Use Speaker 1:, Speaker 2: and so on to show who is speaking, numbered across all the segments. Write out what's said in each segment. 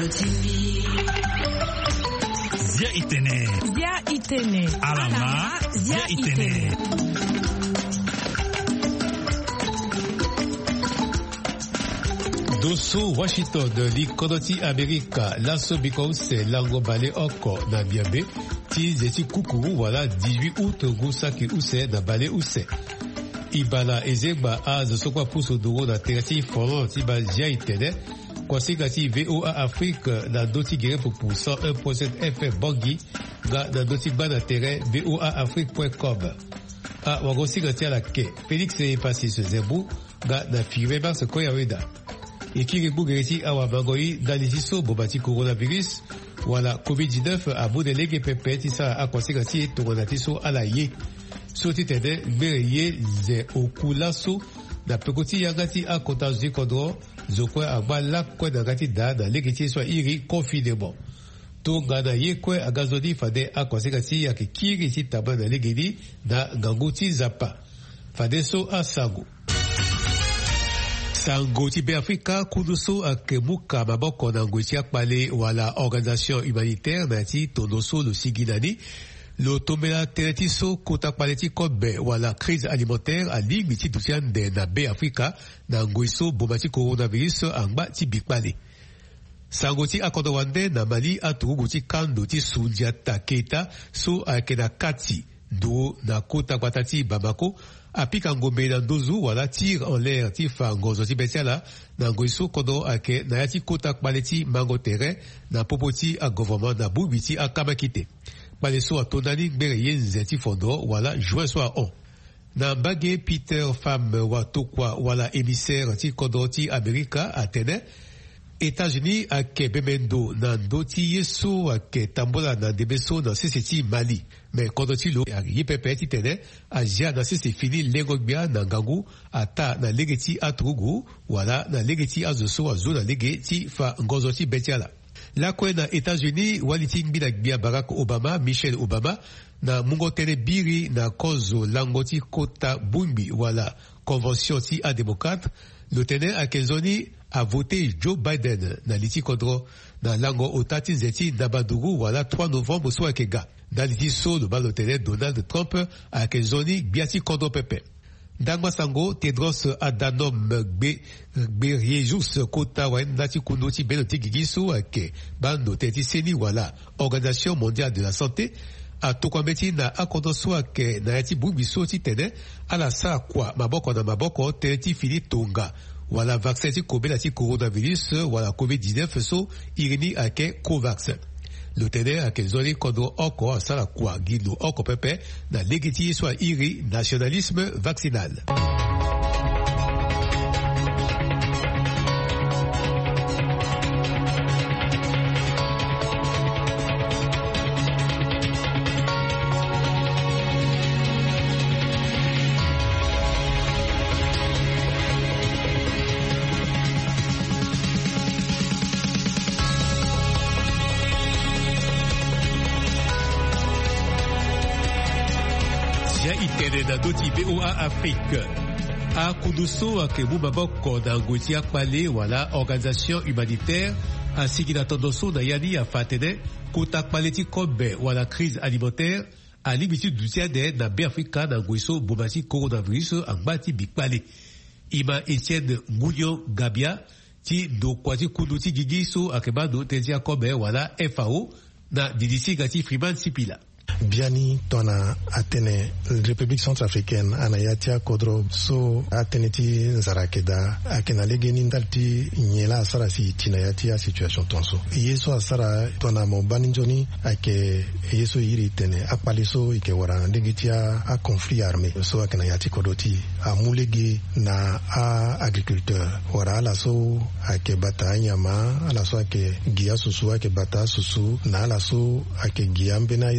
Speaker 1: Zia Itene. Alama Zia Itene.
Speaker 2: Dosso Washington li kodoti Amerika laso bikose lango bale oko na biabe ti zeti kukuru wala 18 août gusaki use na bale use. Ibala ezeba a zosokwa puso duro na terati foron ti ba Zia Itene kwasika ti VOA Afrique na doti gere pour 101.7 FM Bangi ga na doti ba na terrain voaafrique.com. A wagosika ti ala ke Félix Epassis Zembu ga na fiwe mars koyaweda. Ekiri bugereti awa mangoi dalisiso bobati coronavirus wala COVID-19 abu delege pepeti sa akwasika ti tongonatiso ala ye. So ti tende gbere ye ze okulaso na pekoti yangati akota zikodro zokwe agba lakwe nangati da na legeti so iri confinement. To ngana ye kwe agazodi fade akwasika ti yake kiri ti taba na legedi na ganguti zapa. Fade so asango. Sango ti be Afrika kuduso akemuka maboko na ngweti akpale wala organisation humanitaire na ti tonoso lo siginani lo tomela teretiso kota akpale ti kobe wala crise alimentaire ali miti dutiande na be Afrika na ngweso bomati coronavirus angba ti bikpale. Sango ti akodo wande na Mali aturugu ti kando ti Sundiata Keita so akena kati do na kota kwata ti Bamako apika ngombe na ndozu wala tir en l'air ti fa ngozo ti betiala na ngoiso kodo ake na yati kota kpale ti mango terrain na popo ti a gouvernement na bubi ti akamakite. Kpale so a tonani gbere ye nze ti fondo wala juin so a on. Na mbage Peter Femme wa tokwa wala émissaire ti kodo ti Amerika Atene États-Unis ake bemendo na ndo ti yeso ake tambola na debeso na sese ti Mali. Mais kodo ti lo ye pepe ti tene Asia na sese fini lengogbia na ngangu ata na lege ti atrugu wala na lege ti azoso azo na lege ti fa ngozo ti betiala. Lakwe na États-Unis wali ti mbila gbia Barack Obama Michelle Obama na mungo tene biri na kozo lango ti kota bumbi wala convention ti a démocrate lo tene akezoni a voté Joe Biden na liti kodro na lango otati zeti nabadugu wala 3 novembre so akega. Dans liti so le balotene Donald Trump akezoni biati kodro pepe. Dangwa sango Tedros Adhanom Ghebreyesus kota wen nati kuno ti beno ti gigiso ake bando teti seni wala Organisation mondiale de la santé a tokwambeti na akodo so ake na yati bubiso ti tene ala sa kwa maboko na maboko teti fili tonga wala vaccin ti kobela ti coronavirus wala COVID-19 so irini ake Covax. Le tene ake zoni kodo oko asala kwa gido oko pepe na legiti so iri nationalisme vaccinal. Na doti VOA Afrique a kuduso akemu maboko na ngweti akpale wala organisation humanitaire asiki na tondoso na yani a fatene kota akpale ti kobe wala crise alimentaire a limiti dutiade na be Afrika na ngweso bomati coronavirus angba ti bikpale. Ima Etienne Ngouyon Gabia ti do kwati kudu ti gigiso akebado tezi akobe wala FAO na didisi gati Freeman Sipila.
Speaker 3: Biani tona atene République centrafricaine anayatia kodro so atene ti nzarakeda akena legeni ndalti nyela asara si tinayatia situation tonso yeso asara tona mo baninjoni ake yeso yiri tene akpaliso ike wara legitia a conflit armé so akena yati kodoti a mulegi na a agriculteur wara ala so ake bata nyama ala so ake gia susu ake bata susu na ala so ake gia mbena yeso yiri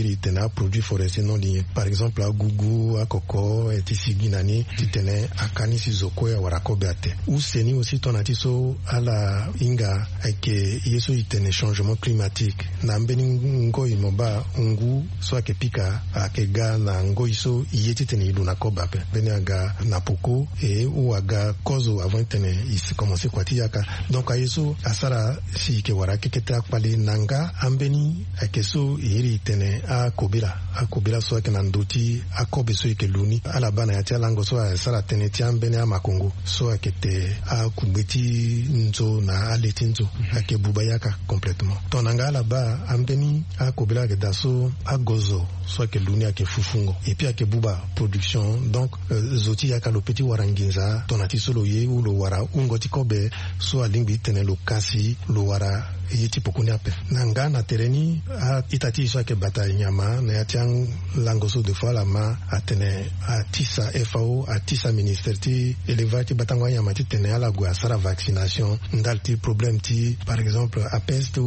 Speaker 3: li tena produits forestiers non liés. Par exemple, à Gougou, à Koko, et Tisiginani, ti tene à Kanisi Zoko et à Warakobeate. Ou seni aussi ton atiso à la Inga, et yeso itene changement climatique. Nambeni ngo imoba ungu, soit ke pika, a ke ga na ngo iso, yeti tene ilu na kobape. Beni aga napoko, et ou aga kozo avant tene, isi commencé kwa tiyaka. Donc a yeso, asara si ke warake kete akpali nanga, ambeni, a keso, iri tene a kobila soit ke nandoti, a kobe so ke luni, a la bana yatia lango so a sara tene tiam bene a makongo, so a kete a kubeti nzo na aleti nzo, a ke bubayaka complètement. Tonanga là-bas, ambeni a kobila ke daso a gozo, soit ke luni a ke fufungo, et puis a ke buba production, donc zoti yaka lo petit waranginza, tonati solo ye ou lo wara ungoti kobe, so a lingbi tene lo kasi, lo wara yeti pokuni ape. Nanga na tereni a itati so ke bata nyama na yatiang langoso de fois la ma atene a tisa FAO a tisa ministère ti elevati batangwa nyama ti tene ala gwa sara vaccination ndalti problème ti par exemple a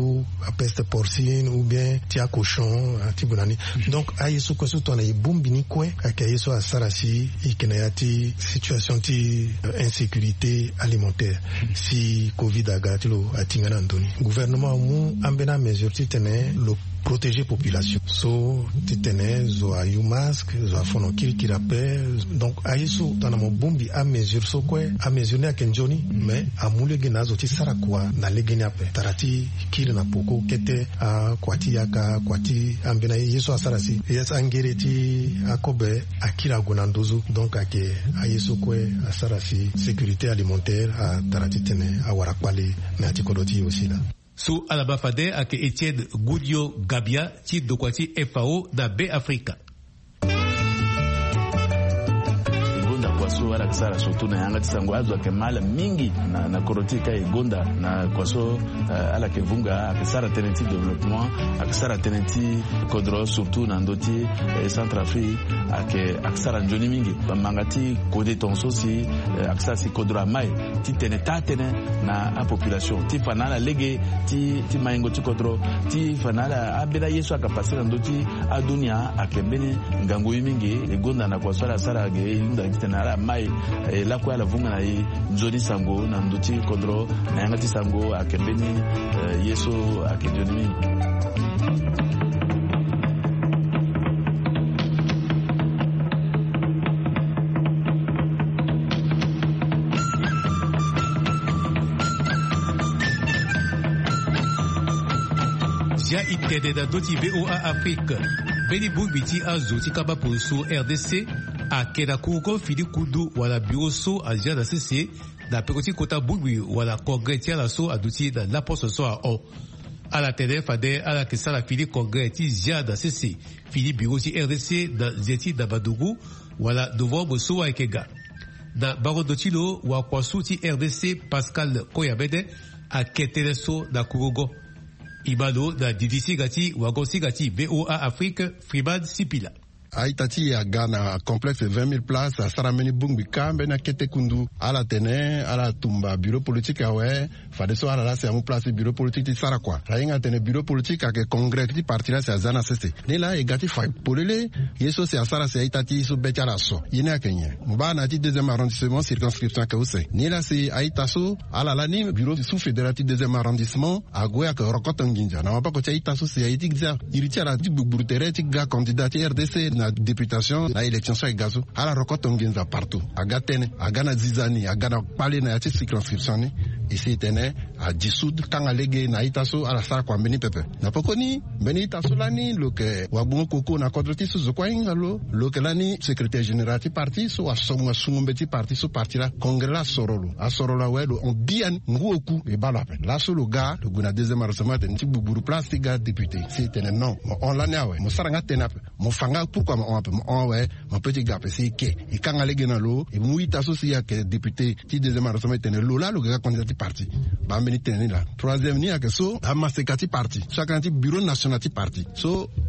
Speaker 3: peste porcine ou bien ti a cochon a ti bonani. Donc a yeso ko so tona ibumbini kwe aka yeso a sara si ikena yati situation ti insécurité alimentaire si covid agati lo atingana ndoni. Gouvernement mu ambena mesure ti tene lo protéger population. So titene zo a yu masque, zo a fono kirape. Donc a yeso tana mo bumbi a mesure so kwe a mesure ne akenjoni mais a mule gena zo ti sara kwa na legeni ape. Tarati kiri na poko kete a kwati yaka kwati ambena yeso a sara si. Yes angere ti akobe akira gonandozo. Donc ake a yeso kwe a sara si sécurité alimentaire a tarati tene a warakwale na atikodoti aussi là.
Speaker 2: Sous Alabafade avec Etienne Goudio Gabia, titre de Kwati FAO da B Africa.
Speaker 4: Kwaso wala kisara surtout na yanga tisango azo ke mala mingi na korotika igonda na kwaso ala ke vunga akisara tenenti développement akisara tenenti kodro surtout na ndoti Centrafrique akisara njoni mingi bamangati kode tonso si akisara si kodro mai ti tene na a population ti fanala lege ti maingo ti kodro ti fanala abela yeso akapasira ndoti a dunia akembeni ngango mingi igonda na kwaso ala sara ge inda tena mai la kwa la vunga na nzoni sango na ndoti kodro na yangati sango akembeni yeso akenjoni.
Speaker 2: Ja itede da doti VOA Afrique beni bumbiti azoti kaba pour RDC a keda kuko fili kudu wala bureau so a jia da CC da pekoti kota bugwi wala congrès tia la so aduti da la poste so a o a la tede fade a la kesala fili congrès ti jia da CC fili bureau ti RDC da zeti da badugu wala novembre so a ekega da barodotilo wa kwasu ti RDC Pascal Koyabede a ketele so da kurogo ibado da DDC gati wagosi gati VOA Afrique Fribad Sipila.
Speaker 5: Aitati ya Ghana complexe 20 000 places à Sarameni Bungbi Kambe na Kete Kundu à la Tene à la Tumba bureau politique awe fadeso à la c'est un place bureau politique ti Sarakwa rainga tene bureau politique avec congrès ti parti là c'est Zana CC ni là egati fa polele yeso c'est Sara c'est Aitati so betaraso yene Kenya mubana ti deuxième arrondissement circonscription ka use ni là c'est Aitaso à la lani bureau sous fédératif deuxième arrondissement à Goya ka Rokotonginja na pas ko Aitaso c'est Aitikza iriti la ti burutere ti ga candidat RDC na députation na élection so gazo ala rokotongenza partout agatene agana zizani agana pale na yati circonscription ni ici tene a dissoudre kanga lege na itaso ala sara kwa mbeni pepe na pokoni mbeni itaso lani loke wabungo koko na kodroti so kwa ingalo loke lani secrétaire général ti parti so asomwa sungumbeti parti so parti la congrès la sorolo a sorola wedo on bien nguoku e balape la solo ga le guna deuxième arrondissement de nti buburu place ga député c'est tene non on la nawe mo saranga tenape mo fanga pourquoi on ouais mon petit gars c'est que et quand aller gena lo et muita associé que député ti deuxième arrondissement tene lo là le gars candidat parti ba meni tene là troisième ni que so amasekati parti chaque bureau national ti parti so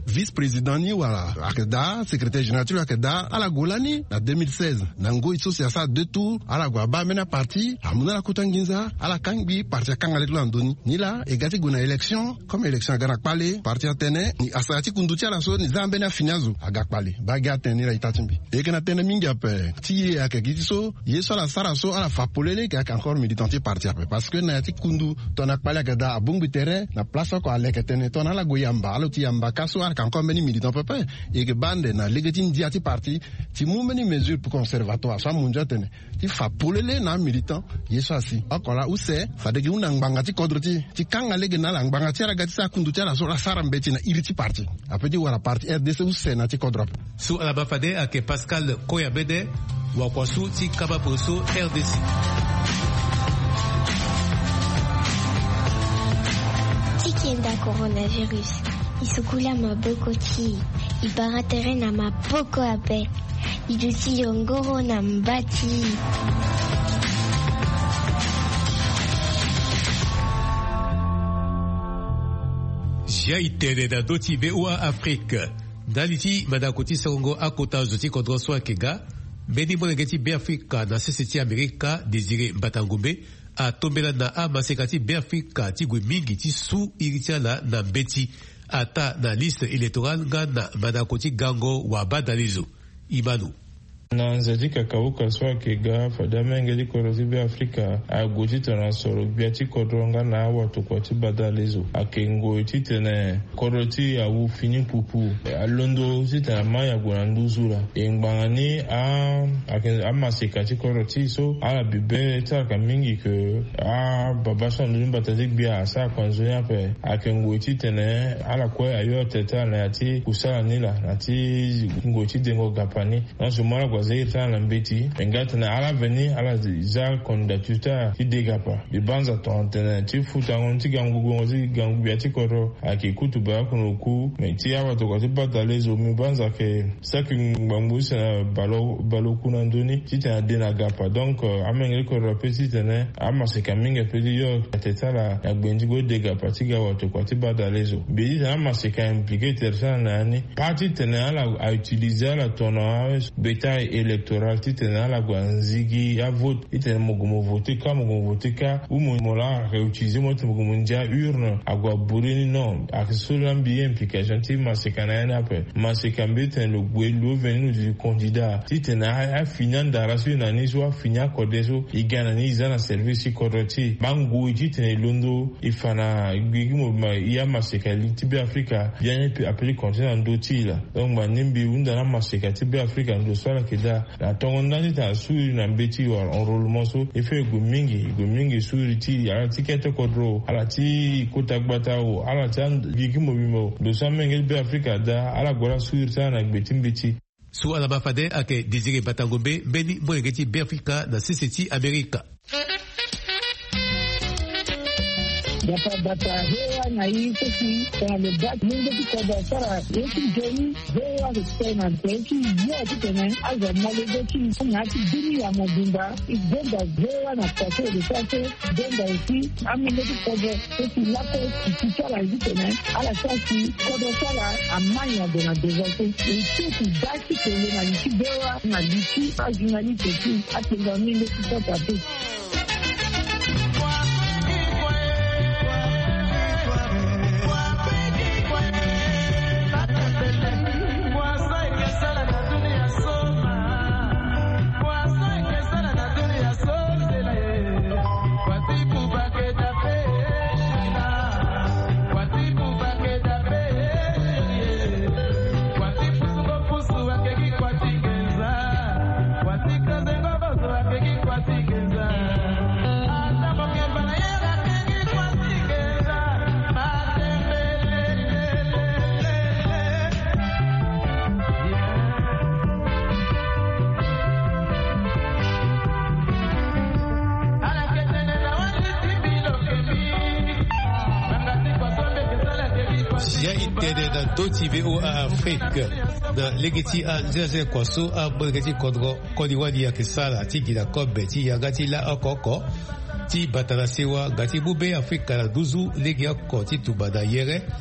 Speaker 5: vice-président ni wala akeda secrétaire général akeda ala golani na 2016 nango iso siasa de tour ala gwaba mena parti amuna la kutanginza ala kangbi parti kangale landoni ni la egati guna élection comme élection gana pale parti atene ni asati kunduti ala so ni zambe na finazu aga pale baga atene la itatimbi ekena tene mingi ape ti akegiti so yeso la sara so ala fapolele ka encore militanti parti ape parce que na yati kundu tona pale agada abungu terrain na place ko aleketene tona la goyamba alo ti yamba kaso ala encore meni militant pepe et que bande na legetin diati parti ti mu meni mesure pour conservatoire ça munja tene ti fapolele na militant yeso asi akola use fadegi una nganga ti kodroti ti kanga lege na la nganga ti ala gati sa kundu ti ala so la sara mbeti na iriti parti apeti wala parti RDC use na ti kodrop
Speaker 2: su ala bafade ake Pascal Koyabede wa kwasu ti kaba poso RDC.
Speaker 6: Tikienda coronavirus isukula mabokoti ibaratere na mapoko ape iduti yongoro na mbati.
Speaker 2: Jaitene na doti VOA Afrique daliti madakoti songo akota zoti kodro so akega beni monegeti be Afrika na seseti Amerika Désiré Mbatangombe a tombela na amasekati be Afrika ti gwe mingi ti su iritiala na beti ata na liste électorale nga na madakoti gango wa badalizo Imanu
Speaker 7: na nzadi kakauka swa kega fadame ngeli korozi be Afrika agoji tana soro biati kodronga na watu kwa tibadalezo akengo titene koroti ya ufini pupu alondo titana maya gunanduzura engbangani a masekati koroti so ala bibe taka mingi ke babasha nulumba tazik bia asa kwanzonya pe akengo titene ala kwe ayo teta na yati kusala nila nati ngoti dengo gapani na sumara kwa zaita na mbeti engata na ala veni ala za kondatuta idegapa bibanza tontene tifuta ngonti gangugo ngonti gangu biati koro akikutu ba kunoku meti aba to kwati batalezo mibanza ke saki ngambuse na balo kuna ndoni tita dena gapa donc amengeli koro petite ne amaseka minga pedi yo tetala ya gbendigo degapa tiga wato kwati batalezo bedi na amaseka impliqué tersa ni parti tene ala a utiliser la tono beta électoral titena la gwanzigi ya vote itena mugumo vote ka umola réutiliser moto mugumo ndia urne agwa bureni non akisola bien implication ti masekana na pe masekambe ten le gwelo venu du candidat titena a finan darasu na ni so finya kodeso igana ni zana service koroti bangu titena londo ifana gwigimo ya masekali tibe Afrika bien appelé continent ndotila donc manimbi unda na masekati be Afrika ndo sala kida la tongondani ta suri na mbeti wa enrôlement so efe gumingi suri ti ala tikete kodro ala ti kotagbata o ala tan bigimo bimo do samengel be Afrika da ala gora suri sana mbeti
Speaker 2: su ala bafade ake Désiré Mbatangombe beni monegeti be Afrika na seseti Amerika.
Speaker 8: Data hewa na hii sisi kwa lebat mungu kwa sara yetu jeni hewa kutena teki yote tena aza malego ngati dini ya mobimba igenda hewa na kwa sasa genda isi amileki kwa sisi lako kichara hizi tena ala sasa kwa sala amanya dona dezote isi daki tena na isi hewa na isi ajunali teki atenga mingi kwa tatu.
Speaker 2: Doti VOA Afrique na legeti a nzeze kwaso a monegeti kodro kodiwadi ya kisala ti gida kobe ti yagati la okoko ti batala sewa gati bube Afrika la duzu legi oko ti tubada yere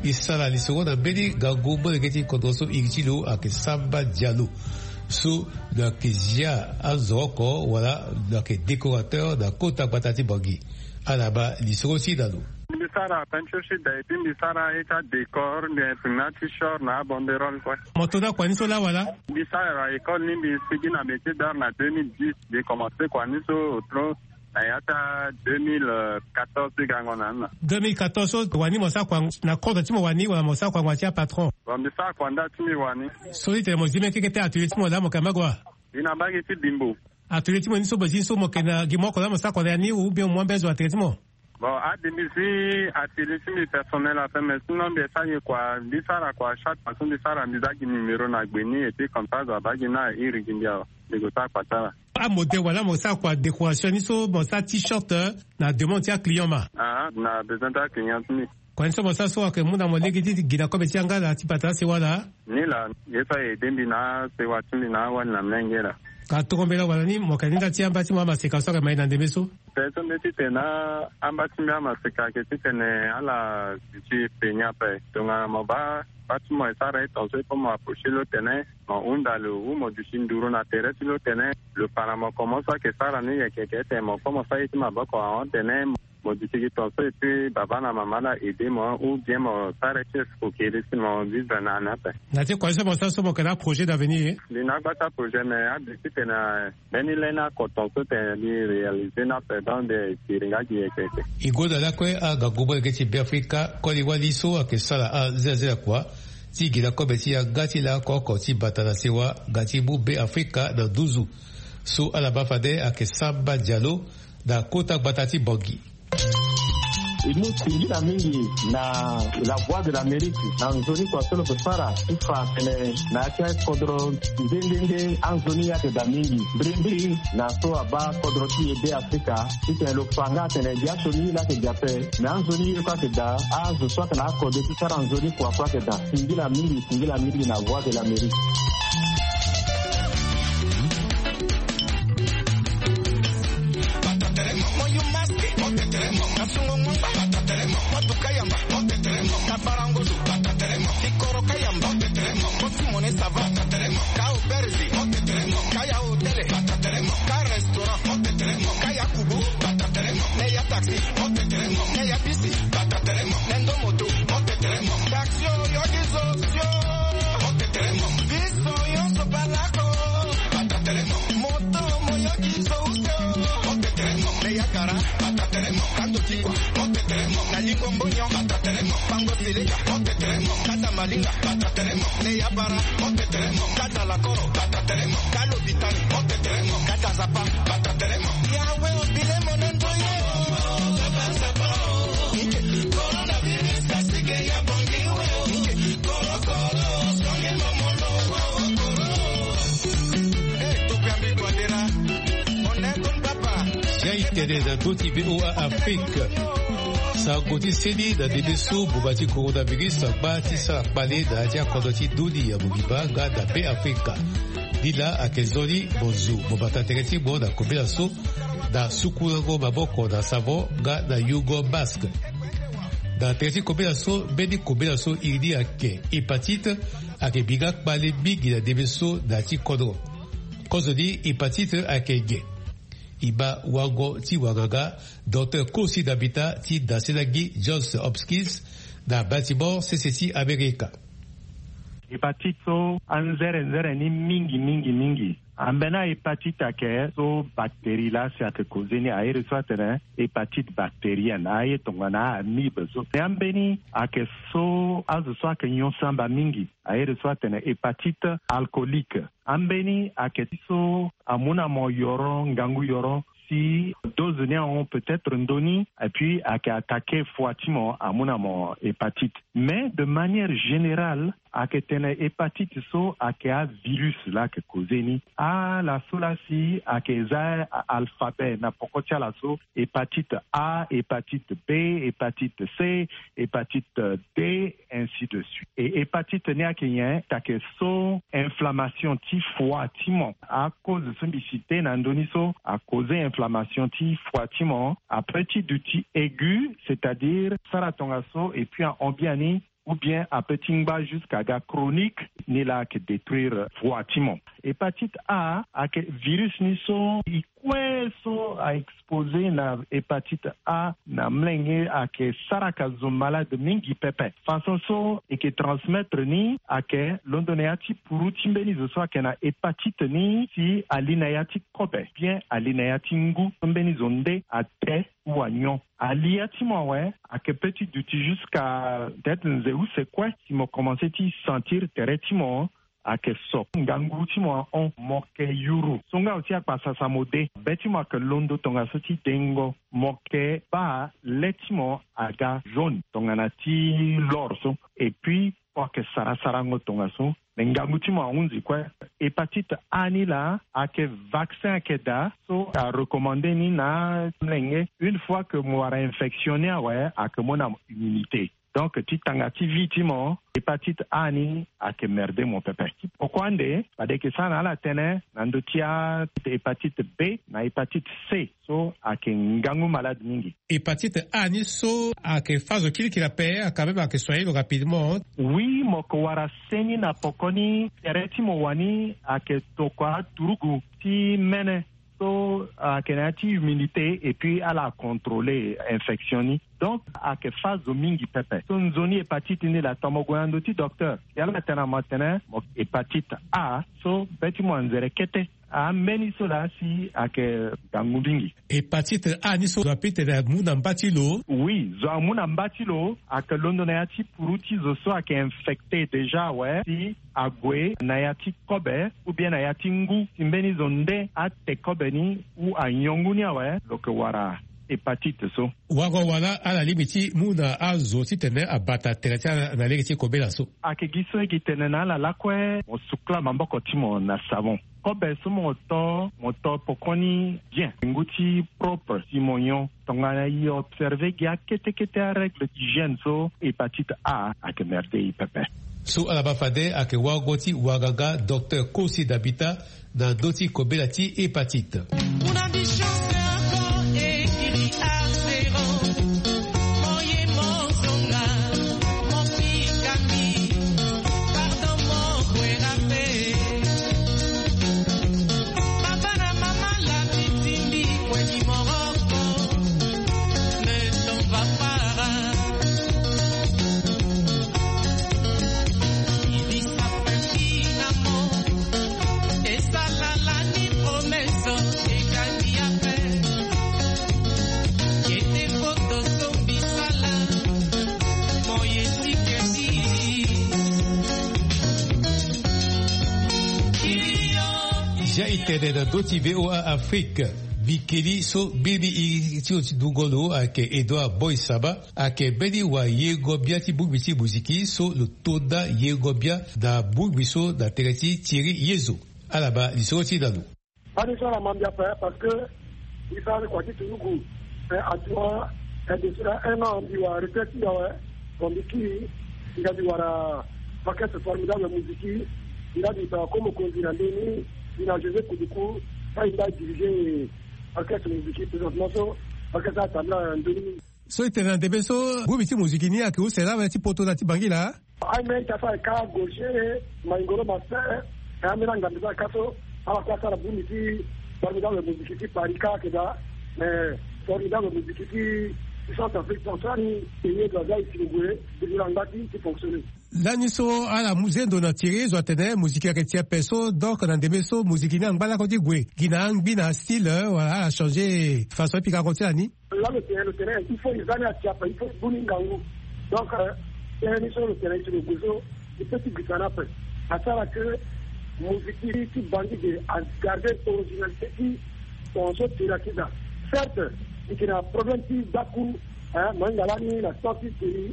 Speaker 2: isala lisoro na beni gango moneketi kontroso irchilo ake Samba Diallo so na kezia azoko wala na ke décorateur na kota batati bangi alaba lisoro sidalo
Speaker 9: Bisara penchoshi daiti bisara eta décor de t-shirt na banderole quoi.
Speaker 2: Motoda kwa niso la wala.
Speaker 9: Bisara école ni bisigi na métier d'art na 2010 j'ai commencé kwa niso trop ayata 2014 gangona. 2014 wani mosa kwa na kodo timo wani wala mosa kwa ngwatia patron. Bisara kwa nda timi wani.
Speaker 2: Solite mo zime keke te atelier timo la mo kamagwa.
Speaker 9: Ina bagi ti bimbo.
Speaker 2: Atelier timo niso bojiso mo kena gimoko la mosa kwa yani ou bien mo bezo atelier timo.
Speaker 9: Bon, à demi-si, à téléphone personnel à faire, mais sinon, bien ça, il y a quoi, bisara quoi, chaque personne bisara, bisaki numéro na gbeni, et puis comme ça, bagina, irigindia, dégota quoi ça. Ah, modèle, voilà, mon ça quoi, décoration, niso, mon ça t-shirt, na demande à client ma. Ah, na besoin d'un client, ni. Quand ça, mon ça, soit que mon amour, l'égalité, gina comme tianga, la tipata, c'est voilà. Ni la, yesa, et dembina, c'est watumina, wan la mlengera. Katokombela walani mokaninda tia ambati mwa maseka soka maina ndemeso peso meti tena ambati mwa maseka keti tene ala ti penya pe tonga moba batu mo sara etonse comme approcher le tene mo undalo ou mo dusinduro na teresi le tene le paramo commence à que sara ni yeke te mo commence à être mabako en tene mo disiki tonse et puis baba na mama la aider moi ou bien mo sara que faut que les mo vivre na na pe na te quoi ça mo ça mo kana projet d'avenir lina bata projet mais a disiki na beni lena kotonso te ni réaliser na pe dans des tiringa qui ekeke igoda la kwe aga gobo ke ti Afrika ko li wali so ke sala a zezela kwa ti gila ko beti ya gati la ko ti batala sewa gati bu be Afrika da 12 so ala bafade ake Samba Diallo da kota batati bongi
Speaker 10: imusingira mingi na la voix de l'Amérique anzoni kwa solo kusara ifa kene na kia kodro ndende anzoni yake da mingi brindi na so aba kodro ti ebe Afrika ite lo fanga tene dia soni la ke jape na anzoni kwa ke da azu so kana kodro ti sara anzoni kwa ke da singira mingi na voix de l'Amérique.
Speaker 2: Afrique. Sangoti seli da debeso bubati coronavirus bati sa pale da atia kodoti duli ya bugiba ga da pe Afrika. Dila akezoli bozu bobata tereti bo da kobela so da sukulango maboko da savo ga da Yugo Basque. Da tereti kobela so bedi kobela so iridi ake hepatite ake bigak pale bigi da debeso da ti kodro. Kozodi hepatite ake ge. Iba Wago Tiwagaga, docteur Kosi d'Habitat Ti Daselagi Johns Hopkins, da bâtiment CCT America.
Speaker 10: Hepatite anzere ni mingi. Ambena hepatite ake so bactérie la si ake kozeni aere so atene hepatite bactérienne aye tongana amibe so ambeni ake so azu so ake nyonsamba mingi aere so atene hepatite alcoolique ambeni ake so amuna mo yoro ngangu yoro si dose ont peut-être ndoni et puis attaqué foitement à mon hépatite. Mais de manière générale, aketene hépatite so a virus là que causeni a la solasi akeza alphabet na pokotia la so hépatite A, hépatite B, hépatite C, hépatite D, ainsi de suite. Et hépatite ne akenyen take so inflammation ti foie timon à cause de sombicité nandoni so a causé inflammation ti foie timon après ti du ti aigu, c'est-à-dire saratongaso et puis en ambiani ou bien à petit bas jusqu'à ga chronique ni là que détruire voitimon. Hépatite A que virus ni so ikweso a exposé na hépatite A na mlenge a que saraka zo malade mingi pepe. Façon so et que transmettre ni a que londoneati puruti mbeni zo so que na hépatite ni si alinayati kobe bien alinayati ngu mbeni zonde a te ou à nyon. Aliati moi ouais a que petit duti jusqu'à peut-être nzeu c'est quoi si mo commencé ti sentir teretimo a que so nganguti moi on moke yuru songa oti akpasa samode beti moi que londo tonga soti dengo moke ba letimo aga jaune tonga nati lorso et puis pour que sarasarango tonga so nganguti moi unzi quoi hépatite A ni là a que vaccin que da so a recommandé ni na mlenge une fois que moi infectionné ouais a que mon immunité. Donc, tu t'engagis vitement, hépatite A ni a que merder mon pépé. Pourquoi ande? Parce que ça n'a la tene, nando tia hépatite B, na hépatite C, so a que ngangu malade mingi.
Speaker 2: Hépatite A ni so a que phase qui la paie, quand même a que soigner rapidement.
Speaker 10: Oui, moko wara seni na pokoni, tereti mo wani a que tokwa turugu ti mene. À kenati immunité et puis à la contrôler infection. Donc à que phase mingi pepe. Son zone hépatite ni la tomogoyando ti docteur. Yala matena matena hépatite A so beti mo nzere kete. A meni sola si à que gangudingi.
Speaker 2: Hépatite A ni so rapide na muna mbatilo.
Speaker 10: Oui, zo muna mbatilo à que londonayati puruti zo so à que infecté déjà ouais si agwe nayati kobe ou bien nayati ngu simbeni zonde a te kobe ni ou a nyonguni ouais donc wara hépatite so.
Speaker 2: Wago wala à la limite muna azo si tene abata terata na leki kobe la so.
Speaker 10: A que giso e gitene na la lakwe o sukla mamboko timo na savon. Kobe so moto pokoni bien nguti propre simonyon tongana y observer qu'il y a kete règle d'hygiène so hépatite A que merde pepe.
Speaker 2: So alabafade a que wagoti wagaga docteur Kosi d'Habita dans doti kobelati hépatite. Jaitene doti VOA Afrique. Bikeli so bibi iti dungolo ake Edouard Boisaba ake beni wa yegobia ti bugbiti buziki so le toda yegobia da bugbiso da tereti Thierry Yezo. Alaba lisoti danou.
Speaker 8: Pas de ça la mambia parce que il fait quoi ti tunugu à toi et de cela un an on va retraiter ouais comme qui il a dit voilà paquet formidable musique il a dit comme continue il a joué coup du coup il a dirigé orchestre musique présentement orchestre à table en 2000.
Speaker 2: So ite na debe so bubiti muziki ni ake usela ba ti poto na ti bangila.
Speaker 8: Ai men ta fa ka gaucher maingoro master et amena ngambisa kaso ala kwa sala bumiti formidable musique ti parika keda mais formidable musique ti Centrafrique centrale et doit distribuer de l'angati qui fonctionne.
Speaker 2: Lani so ala muzendo na Thierry zo atene musique retia peso donc na debe so musique ni ngala ko di gwe gina ngbi style voilà a changé façon puis ka continuer ni.
Speaker 8: Là le terrain il faut les années à Tiapa il faut buningangu donc c'est sur le terrain sur le gozo il peut tout gitana après à ça que musique qui bandit de garder originalité qui on se tira qui da certes il y a un problème qui d'acoup mangalani la sortie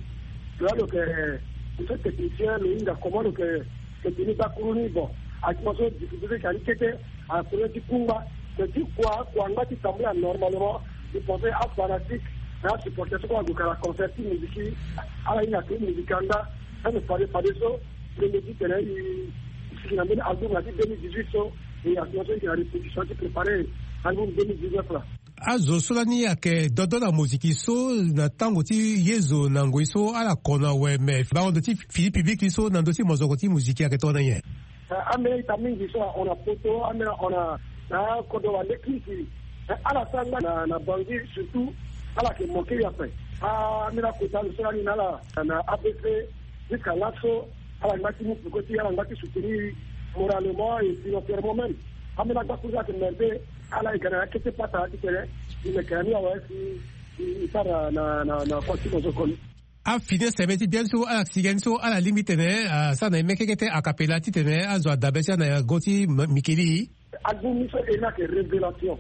Speaker 8: de là que ce technicien le inga comment que tini d'akouni bon à qui on difficulté qualité à problème qui kumba c'est dit quoi ngati semble normalement il pensait à fanatique à supporter ce qu'on a concerti musique à la ina que musicanda ça ne fallait pas de ça le musique il a mis album en 2018 et à ce moment il a répétition qui préparé album 2019 là.
Speaker 2: azo solani ake dodona muziki so na tango ti yezo na ngoi so ala kona we me ba on ti fili public so na ndoti mozoko ti muziki ake tona ye
Speaker 8: ame tamingi so on a photo ame on a na kodo wa lekiki ala sanga na bangi surtout ala ke moke ya pe ame na kota solani na la na APC jusqu'à l'asso ala ngati mu côté ala ngati soutenir moralement et financièrement même ame na gakuza ke mende ala ikana kete pata dikere imekania wasi isara na kwa kiko zokoni
Speaker 2: a fine sebeti bien sûr ala sigenso ala limite ne sana mekekete akapela titene azo adabesa na goti mikili
Speaker 8: album so ena ke révélation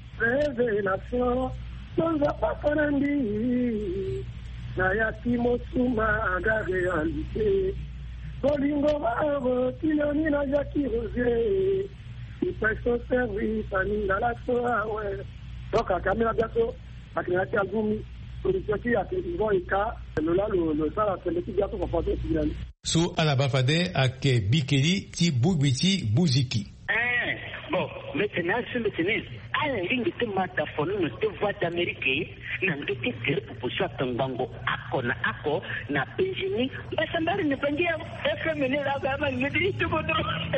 Speaker 8: sonza pakanandi na ya timosuma aga réalité bolingo babo tiloni na jaki rosé il fait son service à la soa ouais donc à caméra bientôt à créer album production qui a été bon et cas le ça la c'est bientôt pour porter final
Speaker 2: so ala bafade ake bikeli ti bubiti buziki
Speaker 11: bon maintenant sur le tennis ala lingi te mata fono no te voix d'Amérique na ndoki tere proposition tangango ako na Benjamin basambari ne pangia FMN la gama ngidi to bodo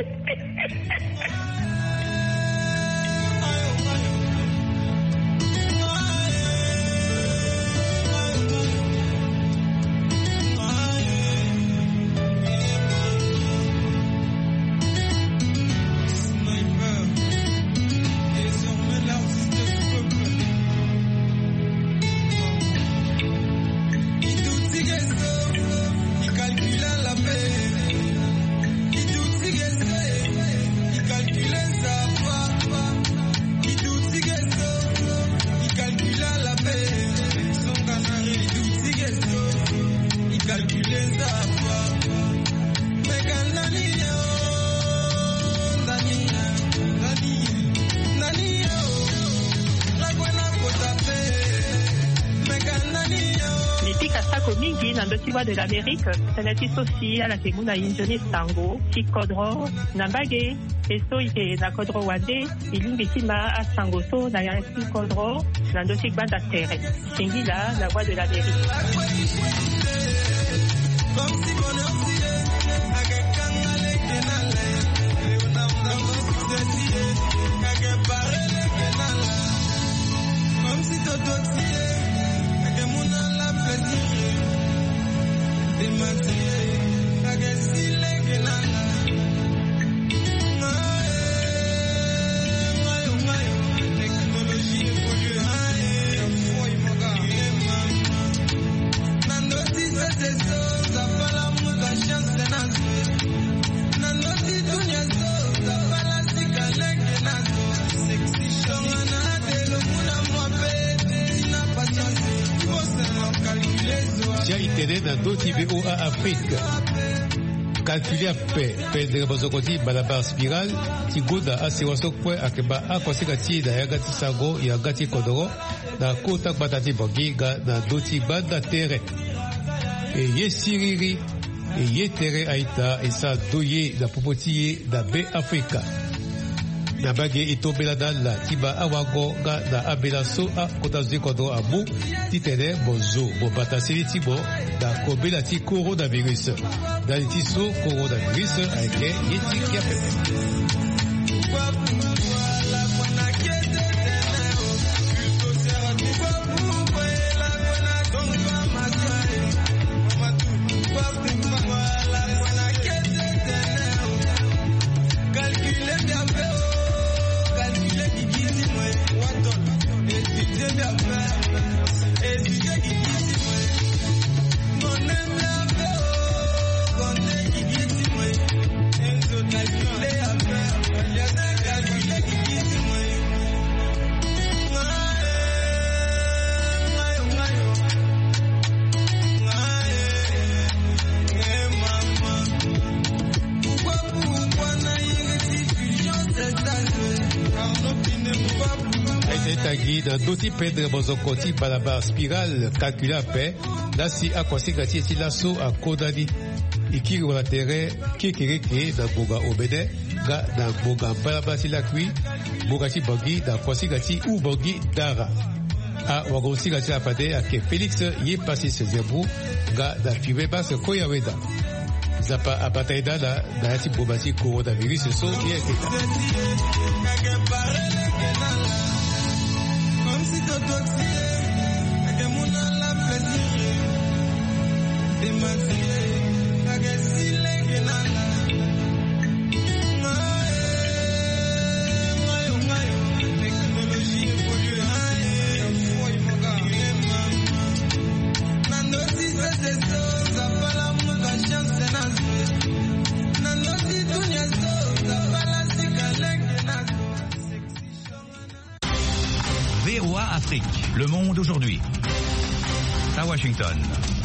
Speaker 11: de l'Amérique, c'est la aussi à la Teguna Injoni Tango, Chikodro, Nambage, et so ite na Kodro Wade, Ilimbitima à Sangoso, na Yansi Kodro, Nandotik Banda Terre. Singila, la voix de l'Amérique.
Speaker 2: VOA Afrique calculé à paix de Bozokoti Balabar Spiral Tigoda Asiwaso Kwe Akeba Akosikati da Yagati Sago Yagati Kodoro na Kota Batati Bogiga na Doti Banda Tere et Yesiriri et Yetere Aita et sa Doye da Popotiye da Be Africa na bage itobela dala tiba awago ga da abela so a kota zikodo abu titene bozo bo batasiri tibo da kobela ti coronavirus da ti so coronavirus ake yeti kiape Doti Pedre Bozokoti Balabar Spiral calcula paix nasi akwasingati eti laso akodani ikiri wala terrain kekereke na ngonga omene nga na ngonga mbalaba ti lakui ngonga ti bangi na kwasingati ubangi dara wagonsinga ti apade ake Félix ye Pasis Zembrou nga na fibe base koya weda zapa abataida na yati bomba ti coronavirus so ye ekeka
Speaker 1: VOA Afrique, le monde aujourd'hui. À Washington.